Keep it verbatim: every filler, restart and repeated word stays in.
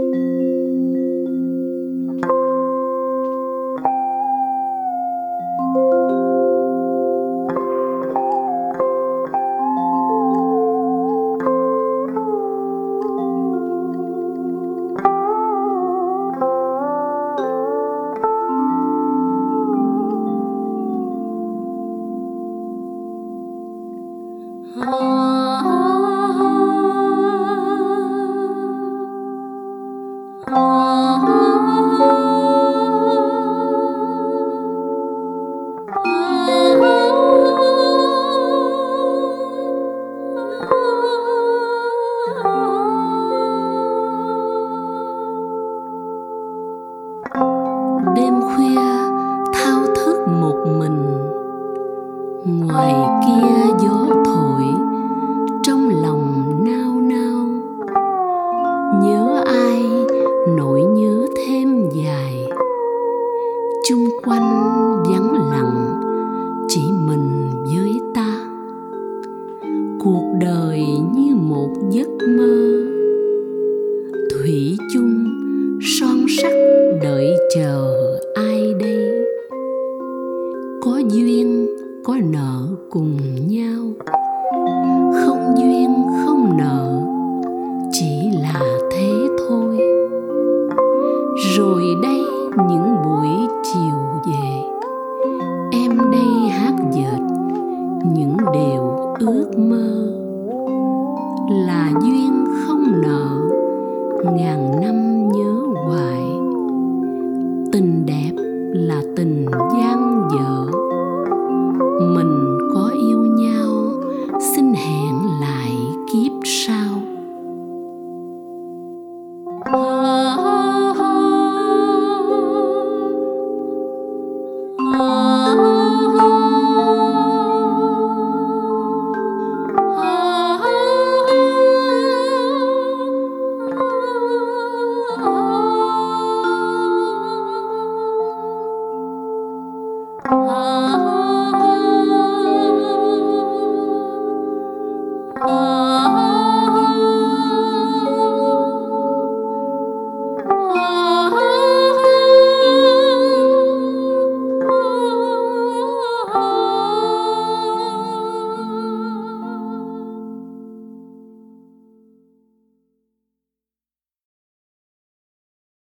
Đêm khuya thao thức một mình, ngoài kia gió thổi, trong lòng nao nao. Nhớ ai nỗi nhớ thêm dài, chung quanh vắng lặng chỉ mình với ta. Cuộc đời như một giấc mơ, thủy chung son sắt đợi chờ ai đây. Có duyên có nợ cùng nhau, không duyên không nợ chỉ là thế thôi. Rồi đây những buổi chiều về, em đây hát dệt những điều ước mơ. Là duyên không nợ, ngàn năm nhớ hoài. Tình đẹp là tình dang dở, mình có yêu nhau xin hẹn lại kiếp sau.